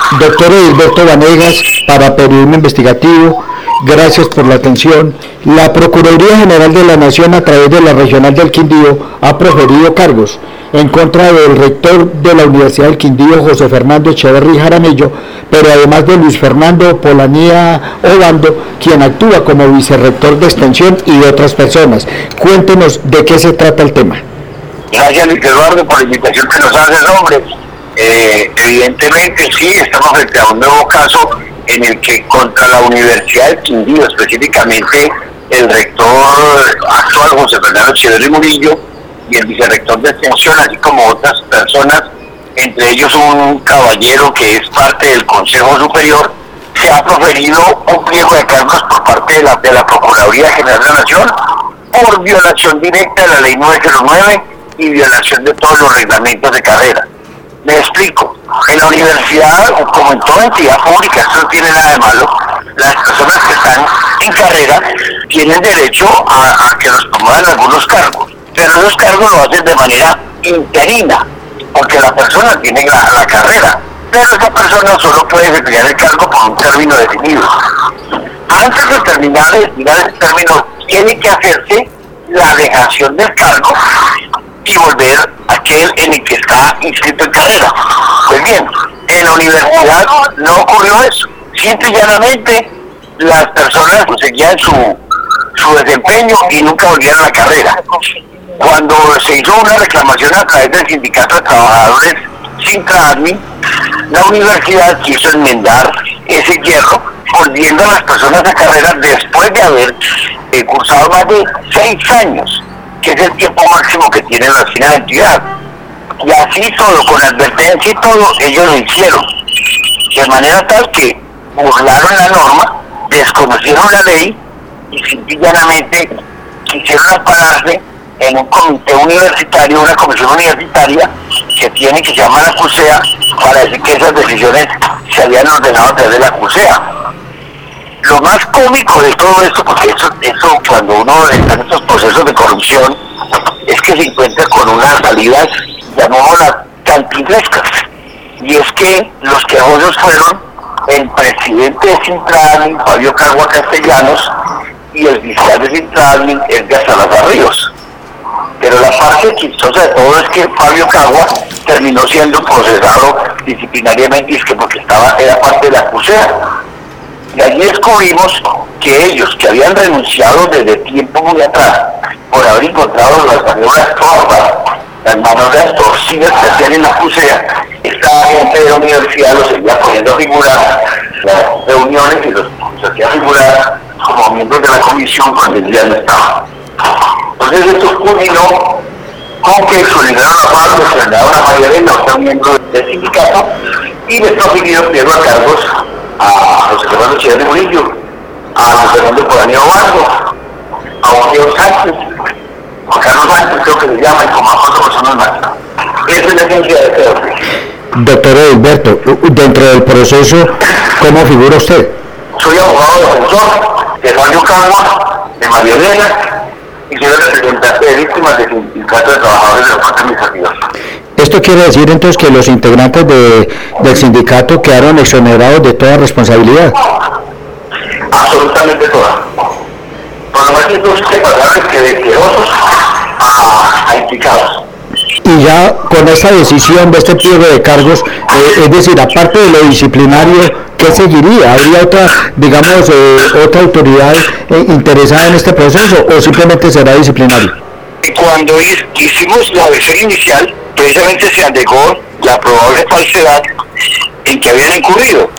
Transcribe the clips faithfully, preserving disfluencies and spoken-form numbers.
Doctor Edilberto Vanegas, para Periodismo Investigativo, gracias por la atención. La Procuraduría General de la Nación, a través de la Regional del Quindío, ha proferido cargos en contra del rector de la Universidad del Quindío, José Fernando Echeverry Jaramillo, pero además de Luis Fernando Polanía Obando, quien actúa como vicerrector de Extensión, y otras personas. Cuéntenos de qué se trata el tema. Gracias, Luis Eduardo, por la invitación que nos haces, hombre. Eh, evidentemente sí, estamos frente a un nuevo caso en el que contra la Universidad del Quindío, específicamente el rector actual José Fernando Echeverry Murillo y el vicerrector de Extensión, así como otras personas, entre ellos un caballero que es parte del Consejo Superior, se ha proferido un pliego de cargos por parte de la, de la Procuraduría General de la Nación por violación directa de la Ley novecientos nueve y violación de todos los reglamentos de carrera. Me explico. En la universidad, como en toda entidad pública, esto no tiene nada de malo, las personas que están en carrera tienen derecho a, a que los promuevan algunos cargos, pero esos cargos lo hacen de manera interina, porque la persona tiene la, la carrera, pero esa persona solo puede desempeñar el cargo por un término definido. Antes de terminar de definir ese término, tiene que hacerse la dejación del cargo y volver a aquel en el que está inscrito en carrera. Pues bien, en la universidad no ocurrió eso. Simple y llanamente las personas seguían su, su desempeño y nunca volvieron a la carrera. Cuando se hizo una reclamación a través del Sindicato de Trabajadores Sintra-Admin, la universidad quiso enmendar ese hierro, volviendo a las personas a carrera después de haber eh, cursado más de seis años, que es el tiempo máximo que tiene la fina entidad. Y así todo, con advertencia y todo, ellos lo hicieron. De manera tal que burlaron la norma, desconocieron la ley y simplemente quisieron ampararse en un comité universitario, una comisión universitaria que tiene, que se llama la CUSEA, para decir que esas decisiones se habían ordenado a través de la CUSEA. Lo más cómico de todo esto, porque eso, eso cuando uno está en estos procesos de corrupción, es que se encuentra con unas salidas, llamémoslas cantinflescas, y es que los quejosos fueron el presidente de Sintra-Admin, Fabio Cagua Castellanos, y el fiscal de Sintra-Admin, Edgar Salazar Ríos. Pero la parte chistosa de todo es que Fabio Cagua terminó siendo procesado disciplinariamente, y es que porque estaba, era parte de la CUSEA. Y allí descubrimos que ellos, que habían renunciado desde tiempo muy atrás, por haber encontrado las maniobras torpes, las maniobras torcidas que hacían en la CUSEA, esta gente de la universidad los seguía poniendo a figurar las reuniones y los, los hacía figurar como miembros de la comisión cuando el día no estaba. Entonces esto culminó con que exoneraron a Pablo, exoneraron a Mayarena, otro miembro del sindicato, y les profirieron pliego a cargos a José Fernando Echeverry Murillo, a Luis Fernando Polanía Obando, a Juan Sánchez, a Carlos Sánchez, creo que se llama, y como a cuatro personas más. Esa es la esencia de este orden. Doctor Edilberto, dentro del proceso, ¿cómo figura usted? Soy abogado defensor de Fabio Cagua, de María Elena, y soy el representante de víctimas del Sindicato de Trabajadores de la Parte Administrativa. Esto quiere decir entonces que los integrantes de, del sindicato quedaron exonerados de toda responsabilidad. Absolutamente toda. Por lo menos no se pasaron que de quejosos a, a implicados. Y ya con esta decisión de este pliego de cargos, eh, es decir, aparte de lo disciplinario, ¿qué seguiría? ¿Habría otra, digamos, eh, otra autoridad eh, interesada en este proceso o simplemente será disciplinario? Cuando hicimos la versión inicial, precisamente se alegó la probable falsedad en que habían incurrido.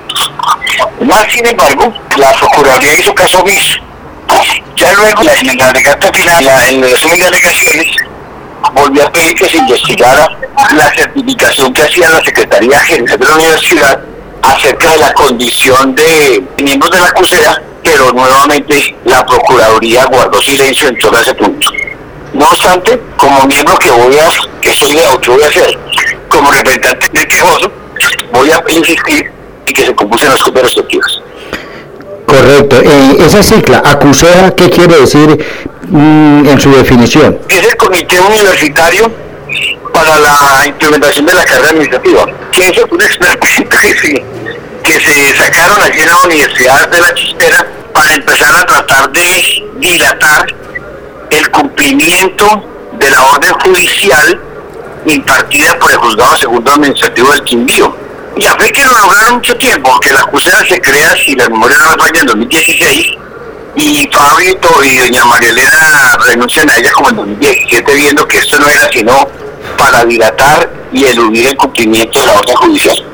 Más sin embargo, la Procuraduría hizo caso omiso. Ya luego, en la alegata final, en las sumas alegaciones, volvió a pedir que se investigara la certificación que hacía la Secretaría General de la Universidad acerca de la condición de miembros de la CUSEA, pero nuevamente la Procuraduría guardó silencio en todo ese punto. No obstante, como miembro que voy a, que soy de que voy a hacer, como representante del quejoso, voy a insistir en que se compulsen las copias respectivas. Correcto. Eh, esa sigla, ACUSEA, ¿qué quiere decir mmm, en su definición? Es el Comité Universitario para la implementación de la carrera administrativa, que eso fue un experimento que se, que se sacaron allí en la Universidad de la Chistera para empezar a tratar de dilatar el cumplimiento de la orden judicial impartida por el Juzgado Segundo Administrativo del Quindío. Y a fe que lo lograron mucho tiempo, porque la acusada se crea, si la memoria no me falla, en dos mil dieciséis, y Fabio y doña María Elena renuncian a ella como en dos mil diecisiete, viendo que esto no era sino para dilatar y eludir el cumplimiento de la orden judicial.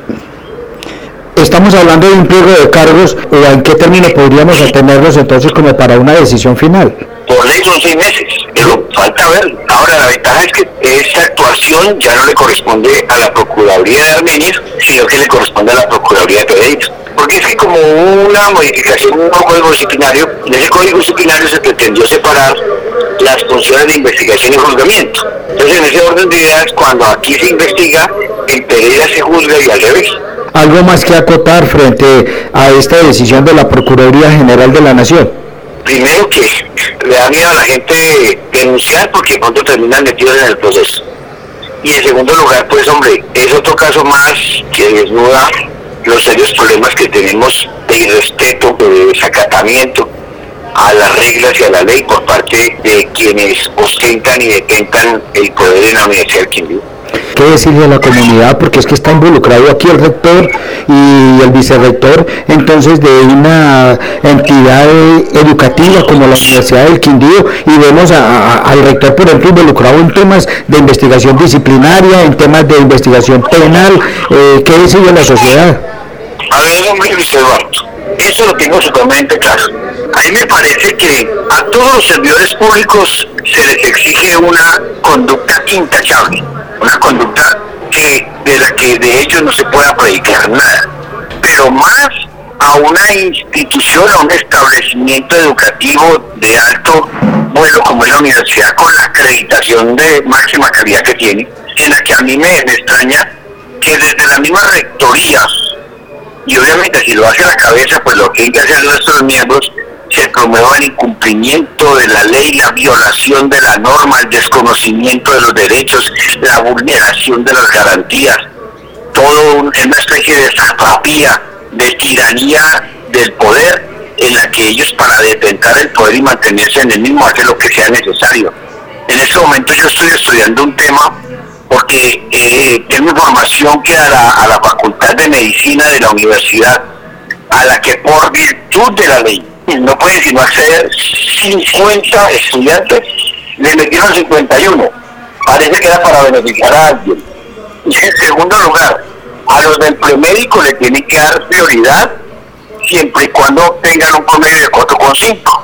Estamos hablando de un pliego de cargos, o en qué término podríamos atenerlos entonces como para una decisión final. Por ley son seis meses, pero falta ver. Ahora, la ventaja es que esta actuación ya no le corresponde a la Procuraduría de Armenias, sino que le corresponde a la Procuraduría de Pereira. Porque es que como una modificación de un código disciplinario, en ese código disciplinario se pretendió separar las funciones de investigación y juzgamiento. Entonces, en ese orden de ideas, cuando aquí se investiga, en Pereira se juzga y al revés. ¿Algo más que acotar frente a esta decisión de la Procuraduría General de la Nación? Primero, que le da miedo a la gente denunciar porque de pronto terminan metidos en el proceso. Y en segundo lugar, pues hombre, es otro caso más que desnuda los serios problemas que tenemos de irrespeto, de desacatamiento a las reglas y a la ley por parte de quienes ostentan y detentan el poder en la Universidad del Quindío. ¿Qué decirle a la comunidad? Porque es que está involucrado aquí el rector y el vicerrector, entonces, de una entidad educativa como la Universidad del Quindío, y vemos a, a, al rector, por ejemplo, involucrado en temas de investigación disciplinaria, en temas de investigación penal. Eh, ¿Qué decirle a la sociedad? A ver, hombre, Luis Eduardo, eso lo tengo totalmente claro. A mí me parece que a todos los servidores públicos se les exige una conducta intachable, una conducta que de la que de hecho no se pueda predicar nada, pero más a una institución, a un establecimiento educativo de alto vuelo como es la universidad, con la acreditación de máxima calidad que tiene, en la que a mí me, me extraña que desde la misma rectoría, y obviamente si lo hace a la cabeza, pues lo que hay que hacer el resto de los miembros, se promueva el incumplimiento de la ley, la violación de la norma, el desconocimiento de los derechos, la vulneración de las garantías, todo un, una especie de satrapía, de tiranía del poder, en la que ellos, para detentar el poder y mantenerse en el mismo, hacen lo que sea necesario. En este momento yo estoy estudiando un tema porque eh, tengo información que a la, a la Facultad de Medicina de la Universidad, a la que por virtud de la ley no pueden sino acceder cincuenta estudiantes, le metieron cincuenta y uno. Parece que era para beneficiar a alguien. Y en segundo lugar, a los del premédico le tienen que dar prioridad siempre y cuando tengan un promedio de cuatro coma cinco.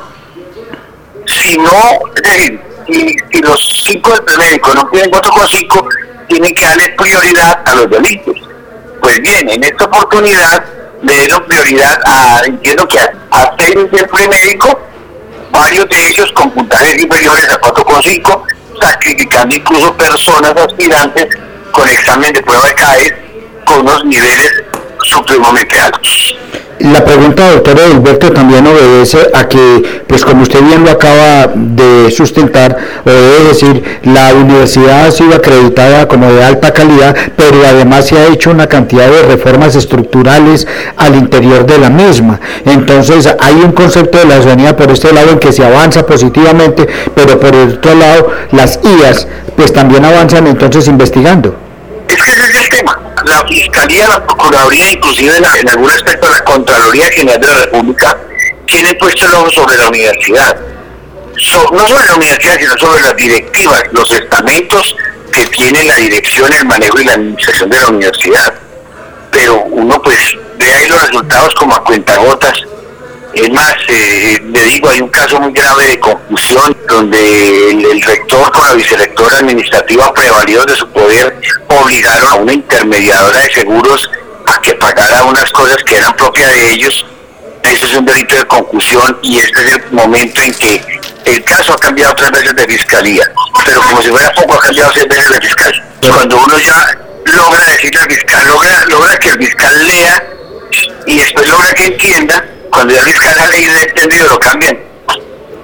Si no, es decir, si, si los cinco del premédico no tienen cuatro coma cinco, tienen que darle prioridad a los delitos. Pues bien, en esta oportunidad le dieron prioridad a, entiendo que a, a seis del premédico, varios de ellos con puntajes inferiores a cuatro coma cinco, sacrificando incluso personas aspirantes con examen de prueba de C A E S con unos niveles supremamente altos. La pregunta, doctor Edilberto, también obedece a que, pues como usted bien lo acaba de sustentar, o debe decir, la universidad ha sido acreditada como de alta calidad, pero además se ha hecho una cantidad de reformas estructurales al interior de la misma. Entonces hay un concepto de la ciudadanía por este lado en que se avanza positivamente, pero por el otro lado las I As pues también avanzan entonces investigando. Es que ese es el tema. La Fiscalía, la Procuraduría, inclusive en, en algún aspecto la Contraloría General de la República, tienen puesto el ojo sobre la universidad. So, no sobre la universidad, sino sobre las directivas, los estamentos que tiene la dirección, el manejo y la administración de la universidad. Pero uno pues ve ahí los resultados como a cuentagotas. Es más, eh, le digo, hay un caso muy grave de confusión donde el, el rector con la vicerrectora administrativa, prevalidos de su poder, obligaron a una intermediadora de seguros a que pagara unas cosas que eran propias de ellos. Eso es un delito de confusión y este es el momento en que el caso ha cambiado tres veces de fiscalía, pero como si fuera poco ha cambiado seis veces de fiscal. Cuando uno ya logra decirle al fiscal, logra, logra que el fiscal lea y después logra que entienda, cuando ya el fiscal ha leído y entendido lo cambian.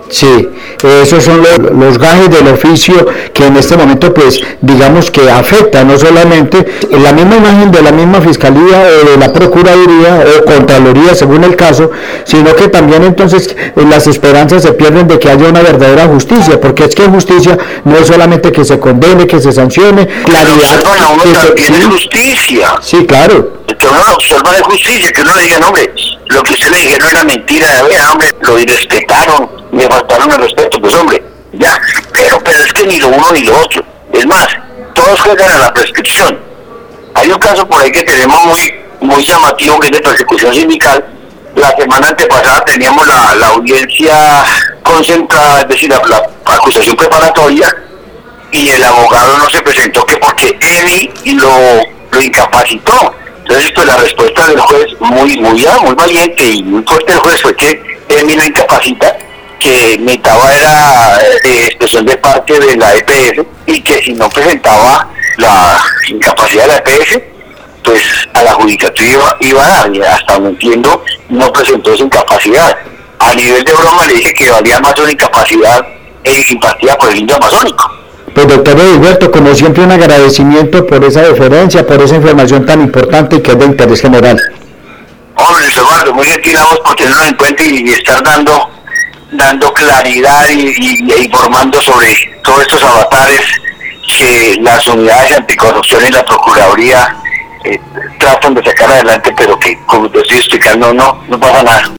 Sí, esos son los, los gajes del oficio que en este momento pues digamos que afecta no solamente la misma imagen de la misma Fiscalía o de la Procuraduría o Contraloría según el caso, sino que también entonces las esperanzas se pierden de que haya una verdadera justicia, porque es que justicia no es solamente que se condene, que se sancione, claridad. Pero uno que también se, es sí, justicia. Sí, claro. Que uno lo observa de justicia, que uno le diga, no, hombre, lo que usted le dijeron era mentira, vea, hombre, lo irrespetaron, me faltaron el respeto, pues hombre, ya, pero, pero es que ni lo uno ni lo otro, es más, todos juegan a la prescripción. Hay un caso por ahí que tenemos muy, muy llamativo, que es de persecución sindical. La semana antepasada teníamos la, la audiencia concentrada, es decir, la, la acusación preparatoria, y el abogado no se presentó que porque Emi lo, lo incapacitó. Entonces, pues la respuesta del juez, muy muy muy valiente y muy fuerte del juez, fue que Emi lo incapacita, que necesitaba era eh, expresión de parte de la E P S, y que si no presentaba la incapacidad de la E P S, pues a la judicatura iba, iba a dar, y hasta donde entiendo, no presentó esa incapacidad. A nivel de broma le dije que valía más una incapacidad eh, impartida por el indio amazónico. Pues doctor Edilberto, como siempre un agradecimiento por esa deferencia, por esa información tan importante y que es de interés general. Hombre, Eduardo, muy gentil a vos por tenernos en cuenta y, y estar dando dando claridad y, y, e informando sobre todos estos avatares que las unidades anticorrupción y la Procuraduría eh, tratan de sacar adelante, pero que, como te estoy explicando, no, no pasa nada.